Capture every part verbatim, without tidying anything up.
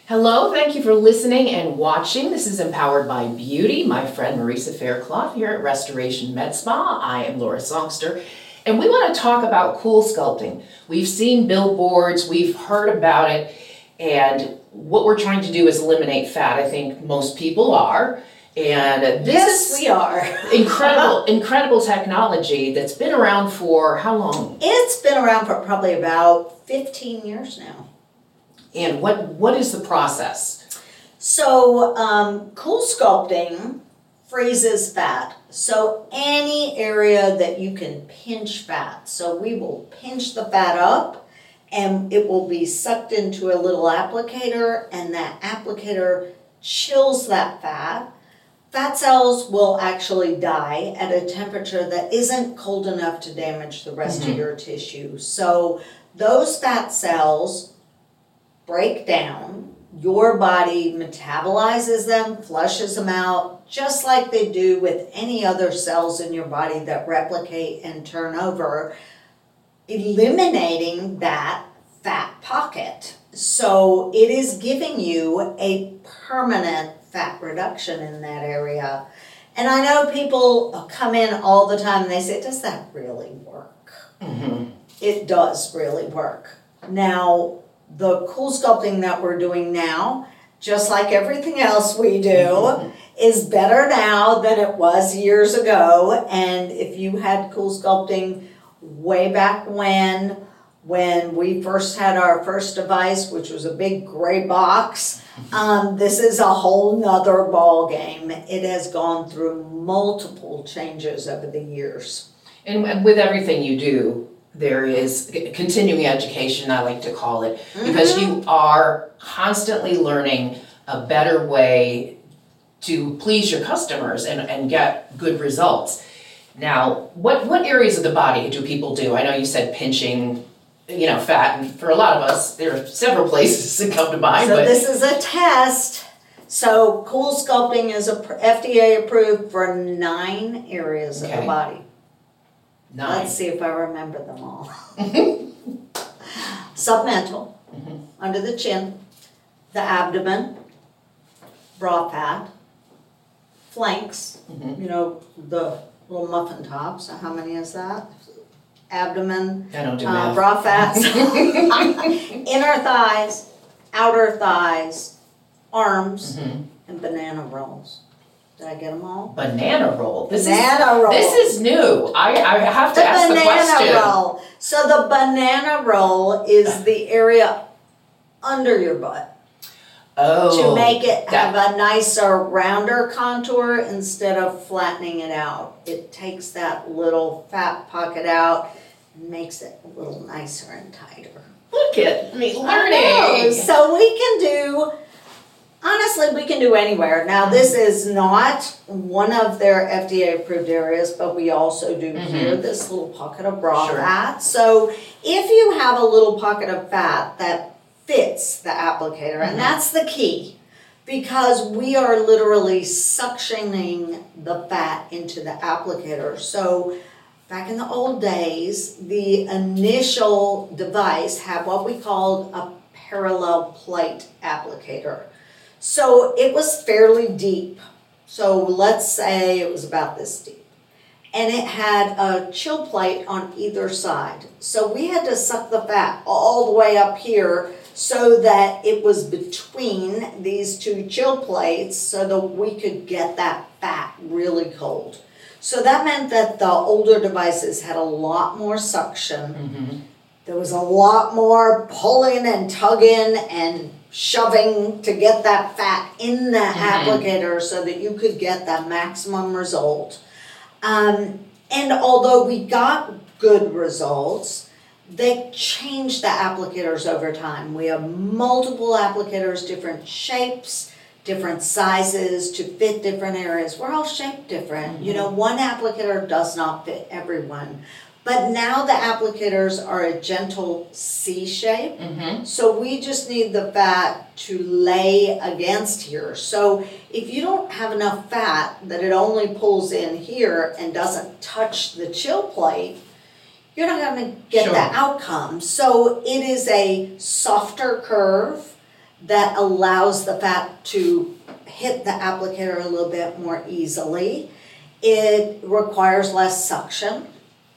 Hello, thank you for listening and watching. This is Empowered by Beauty. My friend Marisa Faircloth here at Restoration Med Spa. I am Laura Songster, and we want to talk about cool sculpting. We've seen billboards, we've heard about it, and what we're trying to do is eliminate fat. I think most people are. And this yes, is we are. incredible, incredible technology that's been around for how long? It's been around for probably about fifteen years now. And what what is the process? So, um, cool sculpting freezes fat. So any area that you can pinch fat. So we will pinch the fat up and it will be sucked into a little applicator, and that applicator chills that fat. Fat cells will actually die at a temperature that isn't cold enough to damage the rest mm-hmm. of your tissue. So those fat cells break down, your body metabolizes them, flushes them out, just like they do with any other cells in your body that replicate and turn over, eliminating that fat pocket. So it is giving you a permanent fat reduction in that area. And I know people come in all the time and they say, does that really work? Mm-hmm. It does really work. Now, the cool sculpting that we're doing now, just like everything else we do, mm-hmm. is better now than it was years ago. And if you had cool sculpting way back when, when we first had our first device, which was a big gray box, um, this is a whole nother ball game. It has gone through multiple changes over the years. And, and with everything you do, there is continuing education, I like to call it, because mm-hmm. you are constantly learning a better way to please your customers and, and get good results. Now, what, what areas of the body do people do? I know you said pinching, you know, fat, and for a lot of us, there are several places that come to mind. So but this is a test. So cool sculpting is a F D A approved for nine areas okay. of the body. Nine. Let's see if I remember them all. Submental, mm-hmm. under the chin, the abdomen, bra fat, flanks, mm-hmm. you know, the little muffin tops. How many is that? Abdomen, I don't do uh, bra fats, inner thighs, outer thighs, arms, mm-hmm. and banana rolls. Did I get them all? Banana roll. This banana is, roll. This is new. I, I have to the ask the question. Banana roll. So the banana roll is the area under your butt. Oh. To make it that. have a nicer, rounder contour instead of flattening it out. It takes that little fat pocket out and makes it a little nicer and tighter. Look at me learning. So we can do... Honestly, we can do anywhere. Now, this is not one of their F D A-approved areas, but we also do mm-hmm. here this little pocket of bra sure. fat. So if you have a little pocket of fat that fits the applicator, mm-hmm. and that's the key, because we are literally suctioning the fat into the applicator. So back in the old days, the initial device had what we called a parallel plate applicator. So it was fairly deep. So let's say it was about this deep. And it had a chill plate on either side. So we had to suck the fat all the way up here so that it was between these two chill plates so that we could get that fat really cold. So that meant that the older devices had a lot more suction. Mm-hmm. There was a lot more pulling and tugging and shoving to get that fat in the mm-hmm. applicator so that you could get that maximum result. Um, and although we got good results, they changed the applicators over time. We have multiple applicators, different shapes, different sizes to fit different areas. We're all shaped different. Mm-hmm. You know, one applicator does not fit everyone. But now the applicators are a gentle C shape. Mm-hmm. So we just need the fat to lay against here. So if you don't have enough fat that it only pulls in here and doesn't touch the chill plate, you're not going to get sure. the outcome. So it is a softer curve that allows the fat to hit the applicator a little bit more easily. It requires less suction.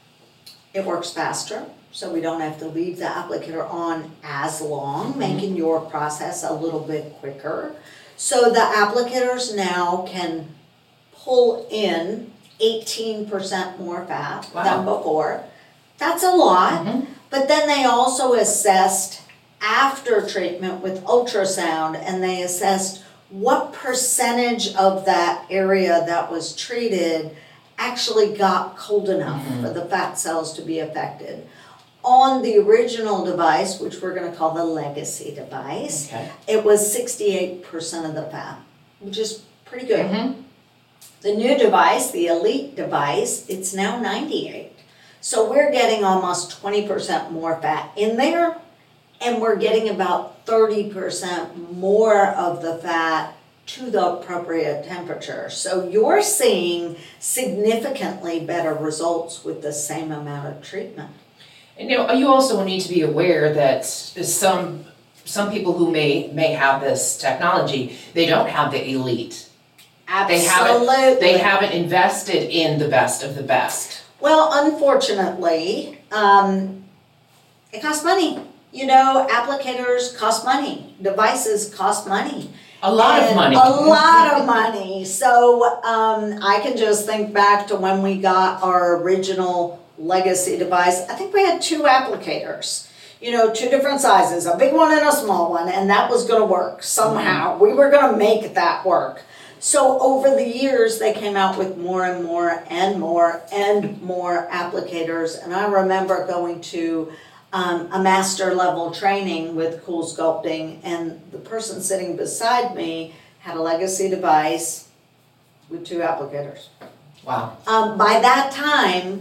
It works faster, so we don't have to leave the applicator on as long, mm-hmm. making your process a little bit quicker. So the applicators now can pull in eighteen percent more fat wow. than before. That's a lot, mm-hmm. but then they also assessed after treatment with ultrasound, and they assessed what percentage of that area that was treated actually got cold enough mm-hmm. for the fat cells to be affected. On the original device, which we're going to call the legacy device, okay. it was sixty-eight percent of the fat, which is pretty good. Mm-hmm. The new device, the Elite device, it's now ninety-eight. So we're getting almost twenty percent more fat in there, and we're getting about thirty percent more of the fat to the appropriate temperature. So you're seeing significantly better results with the same amount of treatment. And you know, you also need to be aware that some some people who may may have this technology, they don't have the Elite. Absolutely. They haven't, they haven't invested in the best of the best. Well, unfortunately, um, it costs money. You know, applicators cost money. Devices cost money. A lot and of money. A lot of money. So um, I can just think back to when we got our original legacy device. I think we had two applicators, you know, two different sizes, a big one and a small one, and that was going to work somehow. Mm-hmm. We were going to make that work. So over the years, they came out with more and more and more and more applicators. And I remember going to um, a master level training with Cool Sculpting, and the person sitting beside me had a legacy device with two applicators. Wow. Um, by that time,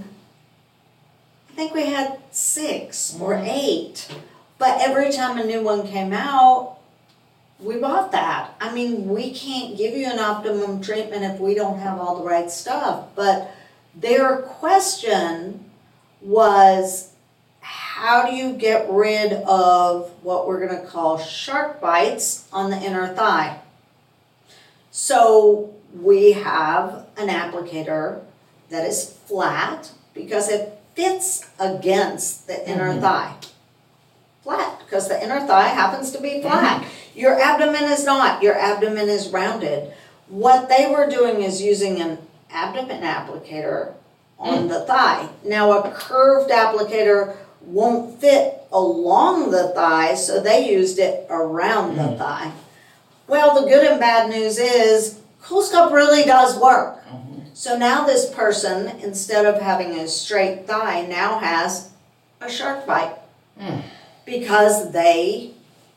I think we had six mm-hmm. or eight. But every time a new one came out, we bought that. I mean, we can't give you an optimum treatment if we don't have all the right stuff. But their question was, how do you get rid of what we're going to call shark bites on the inner thigh? So we have an applicator that is flat because it fits against the inner mm-hmm. thigh. Flat, because the inner thigh happens to be flat. Mm-hmm. Your abdomen is not. Your abdomen is rounded. What they were doing is using an abdomen applicator on mm. the thigh. Now a curved applicator won't fit along the thigh, so they used it around mm. the thigh. Well, the good and bad news is CoolSculpt really does work. Mm-hmm. So now this person, instead of having a straight thigh, now has a shark bite. Mm. Because they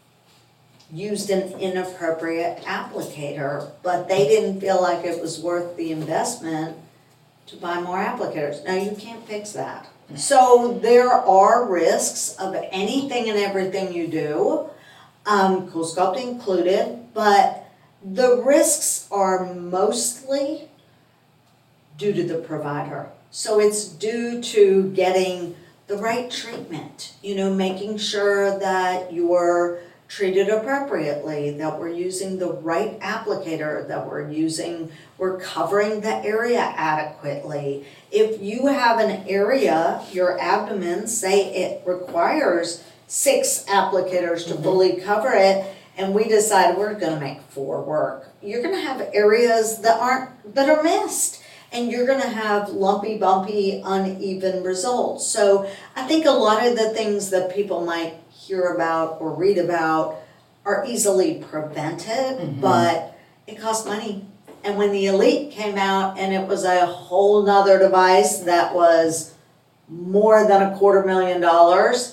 used an inappropriate applicator, but they didn't feel like it was worth the investment to buy more applicators. Now, you can't fix that. So there are risks of anything and everything you do, um, CoolSculpt included, but the risks are mostly due to the provider. So it's due to getting the right treatment, you know, making sure that you're treated appropriately, that we're using the right applicator, that we're using, we're covering the area adequately. If you have an area, your abdomen, say it requires six applicators to mm-hmm. fully cover it, and we decide we're gonna make four work, you're gonna have areas that aren't, that are missed. And you're going to have lumpy, bumpy, uneven results. So I think a lot of the things that people might hear about or read about are easily prevented, mm-hmm. but it costs money. And when the Elite came out and it was a whole nother device that was more than a quarter million dollars,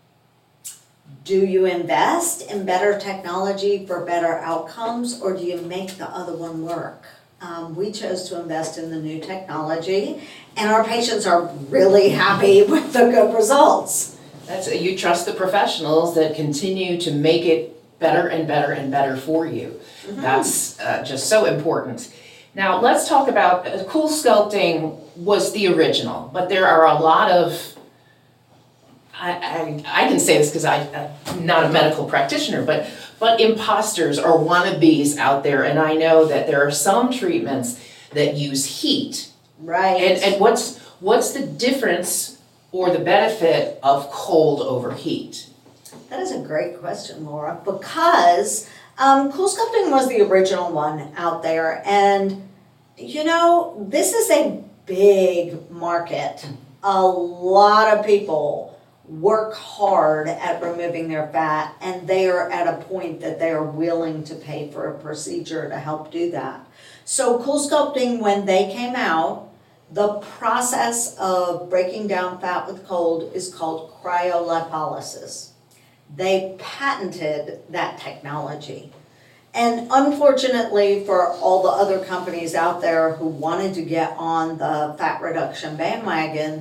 do you invest in better technology for better outcomes, or do you make the other one work? Um, we chose to invest in the new technology, and our patients are really happy with the good results. That's you trust the professionals that continue to make it better and better and better for you. Mm-hmm. That's uh, just so important. Now let's talk about uh, Cool Sculpting was the original, but there are a lot of I, I, I can say this because I'm not a medical practitioner, but but imposters or wannabes out there, and I know that there are some treatments that use heat. Right. And, and what's, what's the difference or the benefit of cold over heat? That is a great question, Laura, because um, CoolSculpting was the original one out there, and you know, this is a big market. A lot of people work hard at removing their fat, and they are at a point that they are willing to pay for a procedure to help do that. So CoolSculpting, when they came out, the process of breaking down fat with cold is called cryolipolysis. They patented that technology. And unfortunately for all the other companies out there who wanted to get on the fat reduction bandwagon,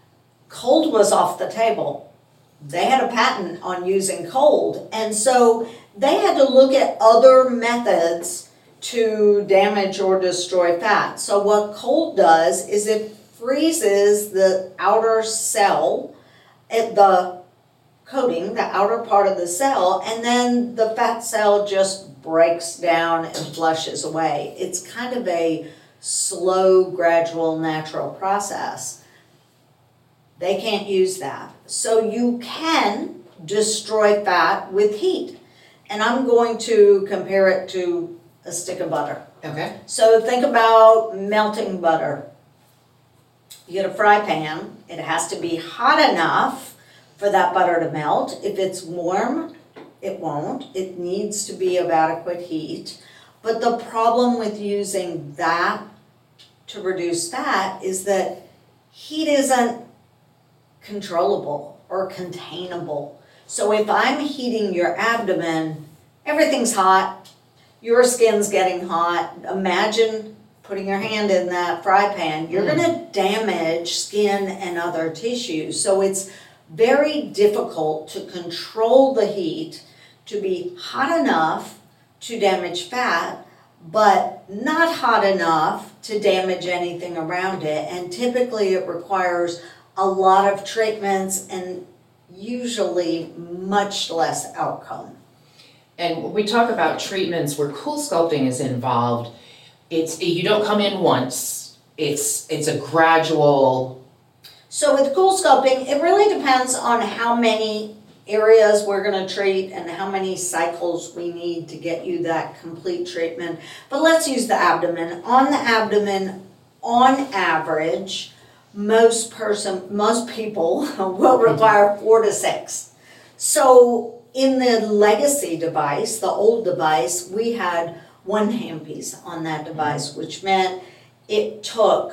cold was off the table. They had a patent on using cold, and so they had to look at other methods to damage or destroy fat. So what cold does is it freezes the outer cell, at the coating, the outer part of the cell, and then the fat cell just breaks down and flushes away. It's kind of a slow, gradual, natural process. They can't use that. So you can destroy fat with heat. And I'm going to compare it to a stick of butter. Okay. So think about melting butter. You get a fry pan. It has to be hot enough for that butter to melt. If it's warm, it won't. It needs to be of adequate heat. But the problem with using that to reduce fat is that heat isn't controllable or containable. So if I'm heating your abdomen, everything's hot, your skin's getting hot. Imagine putting your hand in that fry pan. You're mm. going to damage skin and other tissues. So it's very difficult to control the heat to be hot enough to damage fat, but not hot enough to damage anything around it. And typically it requires a lot of treatments and usually much less outcome. And when we talk about treatments where CoolSculpting is involved, it's, you don't come in once, it's, it's a gradual. So with CoolSculpting, it really depends on how many areas we're going to treat and how many cycles we need to get you that complete treatment. But let's use the abdomen. On the abdomen, on average, most person, most people will require four to six. So in the legacy device, the old device, we had one handpiece on that device, which meant it took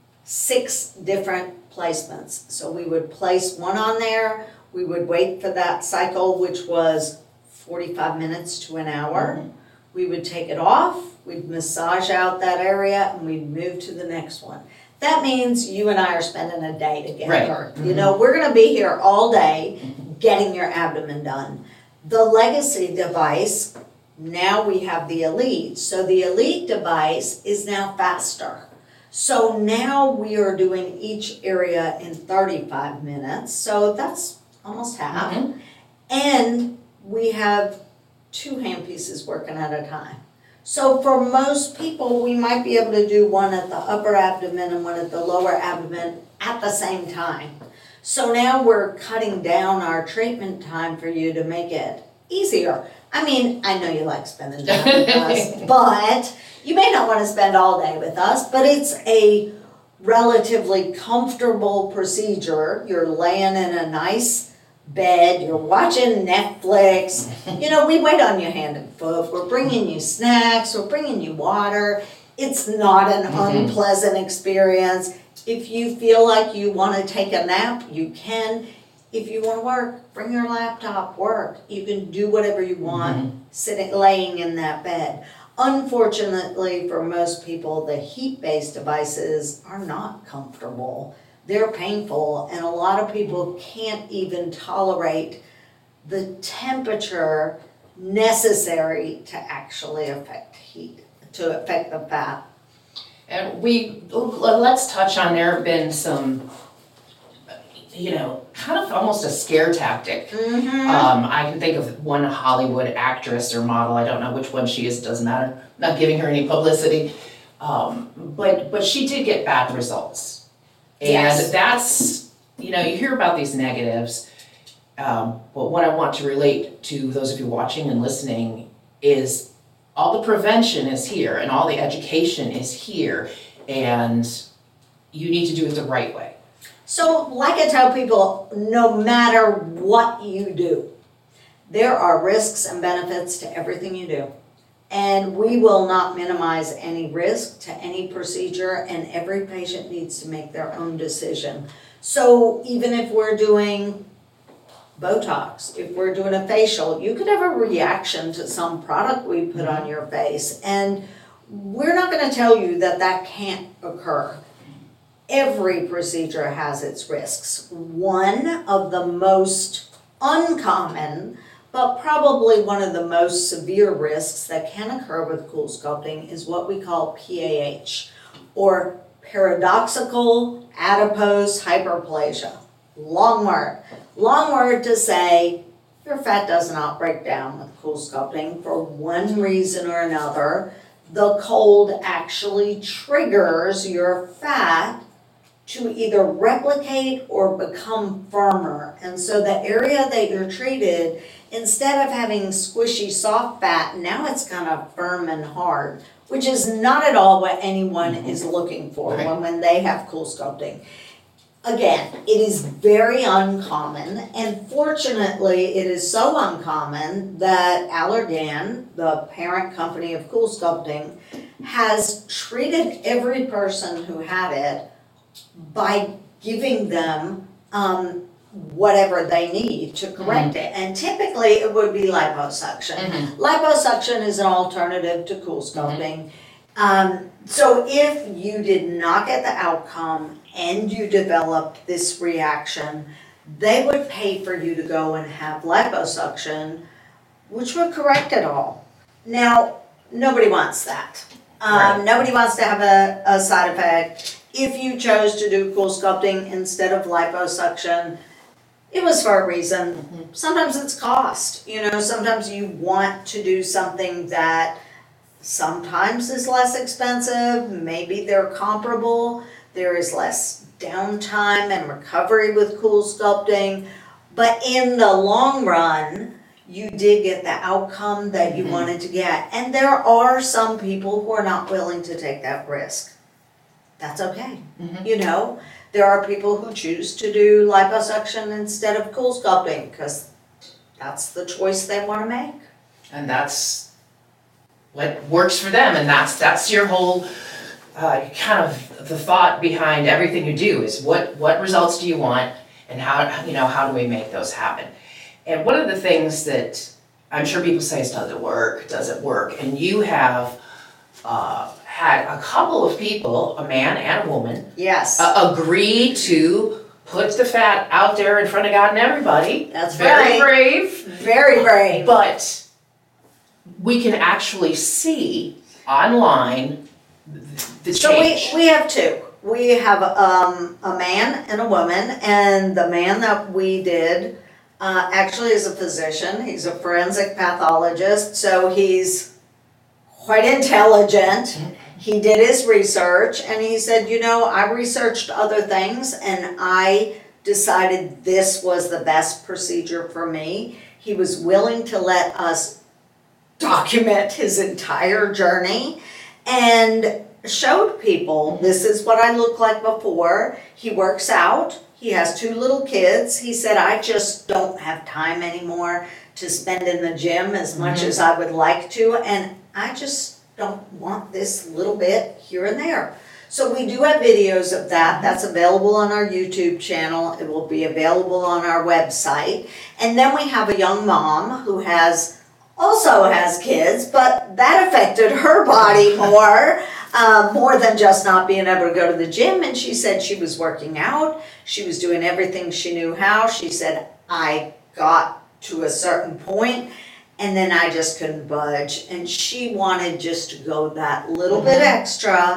six different placements. So we would place one on there, we would wait for that cycle, which was forty-five minutes to an hour. Mm-hmm. We would take it off, we'd massage out that area, and we'd move to the next one. That means you and I are spending a day together. Right. Mm-hmm. You know, we're gonna be here all day getting your abdomen done. The legacy device, now we have the Elite. So the Elite device is now faster. So now we are doing each area in thirty-five minutes. So that's almost half. Mm-hmm. And we have two handpieces working at a time. So for most people, we might be able to do one at the upper abdomen and one at the lower abdomen at the same time. So now we're cutting down our treatment time for you to make it easier. I mean, I know you like spending time with us, but you may not want to spend all day with us, but it's a relatively comfortable procedure. You're laying in a nice bed, you're watching Netflix. You know, we wait on you hand and foot. We're bringing you snacks, we're bringing you water. It's not an mm-hmm. unpleasant experience. If you feel like you want to take a nap, you can. If you want to work, bring your laptop, work. You can do whatever you want mm-hmm. sitting, laying in that bed. Unfortunately, for most people, the heat-based devices are not comfortable. They're painful, and a lot of people can't even tolerate the temperature necessary to actually affect heat, to affect the fat. And we, let's touch on, there have been some you know, kind of almost a scare tactic. Mm-hmm. Um, I can think of one Hollywood actress or model, I don't know which one she is, doesn't matter, not giving her any publicity. Um, but, but she did get bad results. And Yes. that's, you know, you hear about these negatives, um, but what I want to relate to those of you watching and listening is all the prevention is here and all the education is here, and you need to do it the right way. So, like I tell people, no matter what you do, there are risks and benefits to everything you do. And we will not minimize any risk to any procedure, and every patient needs to make their own decision. So even if we're doing Botox, if we're doing a facial, you could have a reaction to some product we put on your face, and we're not gonna tell you that that can't occur. Every procedure has its risks. One of the most uncommon, but probably one of the most severe risks that can occur with CoolSculpting is what we call P A H, or paradoxical adipose hyperplasia. Long word. Long word to say your fat does not break down with CoolSculpting for one reason or another. The cold actually triggers your fat to either replicate or become firmer. And so the area that you're treated, instead of having squishy soft fat, now it's kind of firm and hard, which is not at all what anyone mm-hmm. is looking for right. when, when they have CoolSculpting. Again, it is very uncommon, and fortunately it is so uncommon that Allergan, the parent company of CoolSculpting, has treated every person who had it by giving them um, whatever they need to correct mm-hmm. it. And typically it would be liposuction. Mm-hmm. Liposuction is an alternative to CoolSculpting. Mm-hmm. Um, so if you did not get the outcome and you developed this reaction, they would pay for you to go and have liposuction, which would correct it all. Now, nobody wants that. Um, right. Nobody wants to have a, a side effect. If you chose to do CoolSculpting instead of liposuction, it was for a reason. Mm-hmm. Sometimes it's cost. You know, sometimes you want to do something that sometimes is less expensive. Maybe they're comparable. There is less downtime and recovery with CoolSculpting. But in the long run, you did get the outcome that you mm-hmm. wanted to get. And there are some people who are not willing to take that risk. That's okay. Mm-hmm. You know, there are people who choose to do liposuction instead of CoolSculpting because that's the choice they want to make. And that's what works for them, and that's that's your whole uh, kind of the thought behind everything you do is what what results do you want, and how you know how do we make those happen. And one of the things that I'm sure people say is, does it work? Does it work? And you have uh, had a couple of people, a man and a woman, yes, uh, agree to put the fat out there in front of God and everybody. That's very right. brave. Very brave. But we can actually see online the so change. So we, we have two. We have um, a man and a woman, and the man that we did uh, actually is a physician. He's a forensic pathologist, so he's quite intelligent. He did his research, and he said, you know, I researched other things, and I decided this was the best procedure for me. He was willing to let us document his entire journey and showed people, this is what I looked like before. He works out. He has two little kids. He said, I just don't have time anymore to spend in the gym as much mm-hmm. as I would like to, and I just don't want this little bit here and there. So we do have videos of that. That's available on our YouTube channel. It will be available on our website. And then we have a young mom who has also has kids, but that affected her body more, uh, more than just not being able to go to the gym. And she said she was working out. She was doing everything she knew how. She said, I got to a certain point, and then I just couldn't budge. And she wanted just to go that little mm-hmm. bit extra.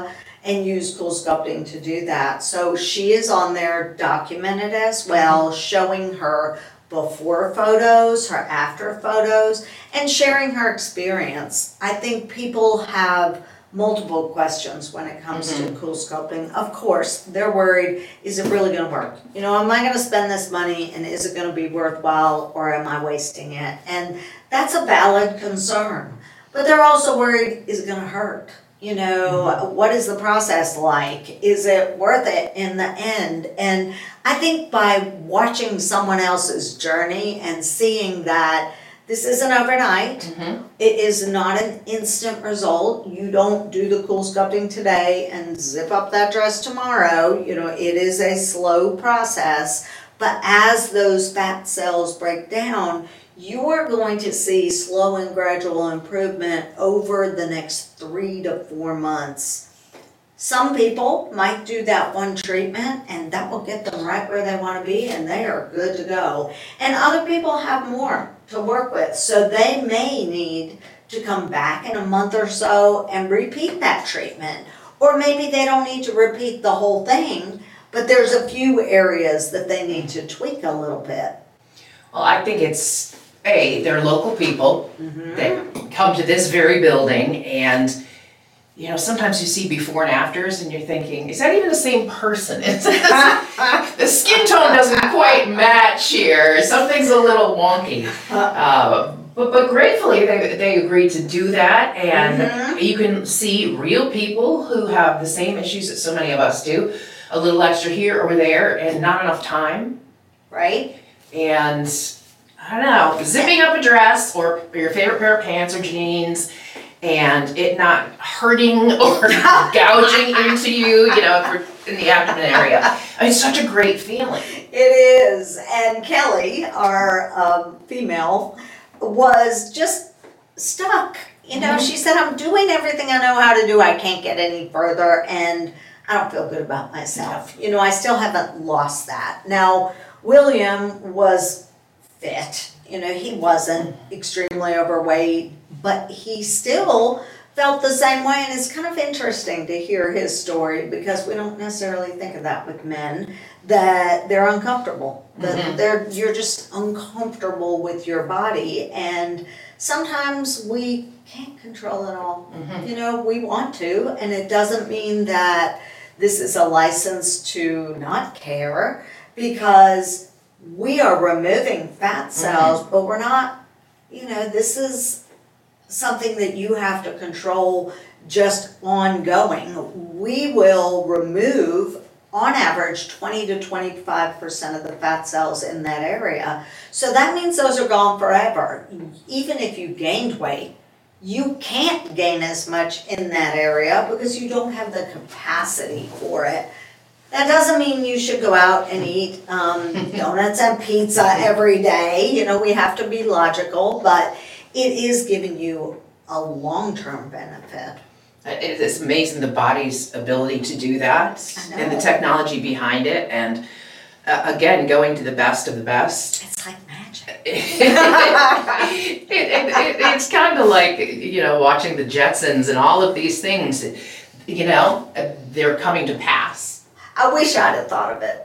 and use Cool Sculpting to do that. So she is on there documented as well, showing her before photos, her after photos, and sharing her experience. I think people have multiple questions when it comes Mm-hmm. to Cool Sculpting. Of course, they're worried, is it really gonna work? You know, am I gonna spend this money and is it gonna be worthwhile or am I wasting it? And that's a valid concern. But they're also worried, is it gonna hurt? You know, what is the process like? Is it worth it in the end? And I think by watching someone else's journey and seeing that this isn't overnight, Mm-hmm. it is not an instant result. You don't do the Cool Sculpting today and zip up that dress tomorrow. You know, it is a slow process. But as those fat cells break down, you are going to see slow and gradual improvement over the next three to four months. Some people might do that one treatment and that will get them right where they want to be and they are good to go. And other people have more to work with, so they may need to come back in a month or so and repeat that treatment. Or maybe they don't need to repeat the whole thing, but there's a few areas that they need to tweak a little bit. Well, I think it's, A, they're local people Mm-hmm. that come to this very building, and you know, sometimes you see before and afters and you're thinking, is that even the same person? It's, the skin tone doesn't quite match here. Something's a little wonky. Uh, but, but gratefully they, they agreed to do that, and Mhm. you can see real people who have the same issues that so many of us do. A little extra here or there and not enough time. Right? And I don't know, zipping up a dress or your favorite pair of pants or jeans and it not hurting or gouging into you, you know, if you're in the abdomen area. I mean, it's such a great feeling. It is. And Kelly, our um, female, was just stuck. You know, Mhm. she said, I'm doing everything I know how to do. I can't get any further and I don't feel good about myself. You know, I still haven't lost that. Now, William was fit. You know, he wasn't extremely overweight, but he still felt the same way. And it's kind of interesting to hear his story because we don't necessarily think of that with men, that they're uncomfortable. That Mhm. they're you're just uncomfortable with your body. And sometimes we can't control it all. Mhm. You know, we want to, and it doesn't mean that this is a license to not care, because we are removing fat cells, but we're not, you know, this is something that you have to control just ongoing. We will remove, on average, twenty to twenty-five percent of the fat cells in that area. So that means those are gone forever. Even if you gained weight, you can't gain as much in that area because you don't have the capacity for it. That doesn't mean you should go out and eat um, donuts and pizza every day. You know, we have to be logical, but it is giving you a long-term benefit. It is amazing the body's ability to do that I and the know. technology behind it. And uh, again, going to the best of the best. It's like magic. it, it, it, it's kind of like, you know, watching the Jetsons and all of these things, you know, they're coming to pass. I wish I'd have thought of it.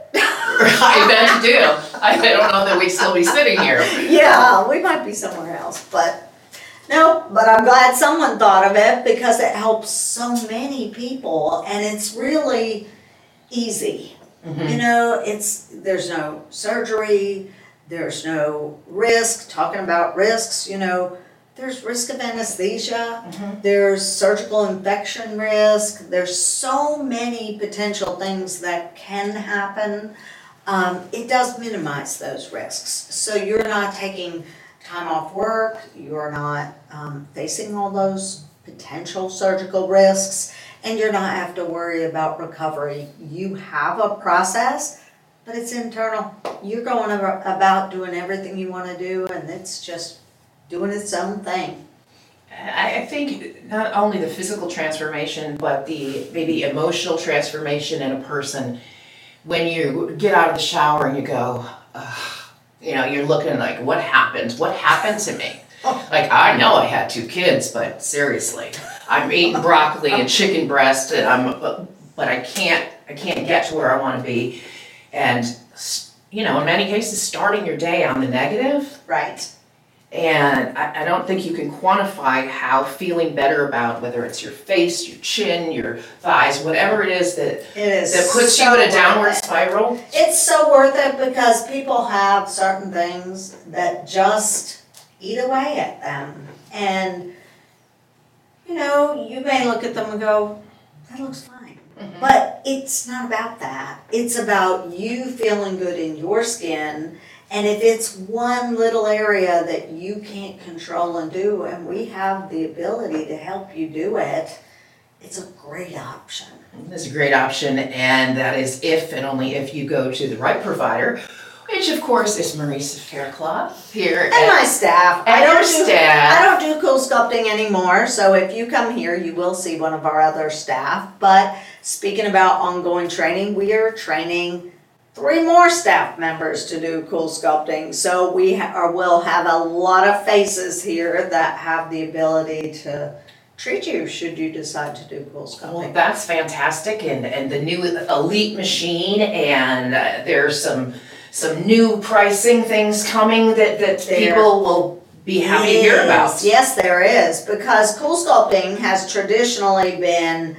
I bet you do. I don't know that we'd still be sitting here. Yeah, we might be somewhere else, but no, but I'm glad someone thought of it because it helps so many people and it's really easy. Mm-hmm. You know, it's there's no surgery, there's no risk. Talking about risks, you know, there's risk of anesthesia, Mm-hmm. there's surgical infection risk, there's so many potential things that can happen. Um, it does minimize those risks. So you're not taking time off work, you're not um, facing all those potential surgical risks, and you're not have to worry about recovery. You have a process, but it's internal. You're going ar- about doing everything you want to do, and it's just doing its own thing. I I think not only the physical transformation, but the maybe emotional transformation in a person. When you get out of the shower and you go, ugh, you know, you're looking like, what happened? What happened to me? Like, I know I had two kids, but seriously, I'm eating broccoli and chicken breast and I'm, but I can't, I can't get to where I wanna be. And, you know, in many cases, starting your day on the negative. Right. And I, I don't think you can quantify how feeling better about whether it's your face, your chin, your thighs, whatever it is that, It is that puts so you in a worth downward it. spiral. It's so worth it because people have certain things that just eat away at them. And, you know, you may look at them and go, that looks fine. Mhm. But it's not about that. It's about you feeling good in your skin. And if it's one little area that you can't control and do, and we have the ability to help you do it, it's a great option. It's a great option, and that is if and only if you go to the right provider, which of course is Marisa Faircloth here And at, my staff. at I don't your do, staff. I don't do cool sculpting anymore, so if you come here, you will see one of our other staff. But speaking about ongoing training, we are training three more staff members to do cool sculpting. So we ha- or will have a lot of faces here that have the ability to treat you should you decide to do cool Well, sculpting. that's fantastic, and, and the new Elite machine, and uh, there's some some new pricing things coming that, that There people will be happy to hear about. Yes, yes, there is, because cool sculpting has traditionally been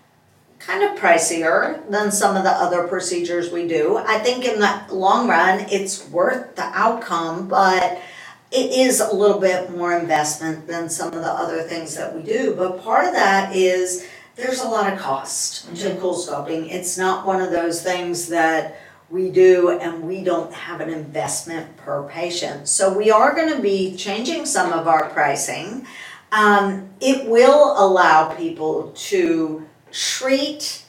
kind of pricier than some of the other procedures we do. I think in the long run, it's worth the outcome, but it is a little bit more investment than some of the other things that we do. But part of that is there's a lot of cost to cool sculpting. It's not one of those things that we do and we don't have an investment per patient. So we are going to be changing some of our pricing. Um, it will allow people to treat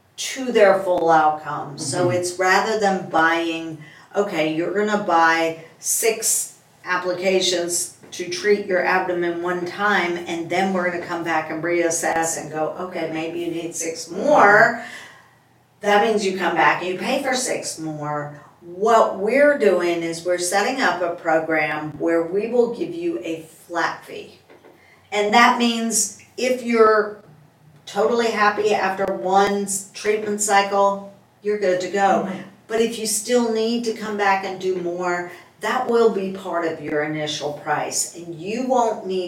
to their full outcome. So it's rather than buying, okay, you're gonna buy six applications to treat your abdomen one time, and then we're gonna come back and reassess and go, okay, maybe you need six more. That means you come back and you pay for six more. What we're doing is we're setting up a program where we will give you a flat fee. And that means if you're totally happy after one treatment cycle, you're good to go. But if you still need to come back and do more, that will be part of your initial price. And you won't need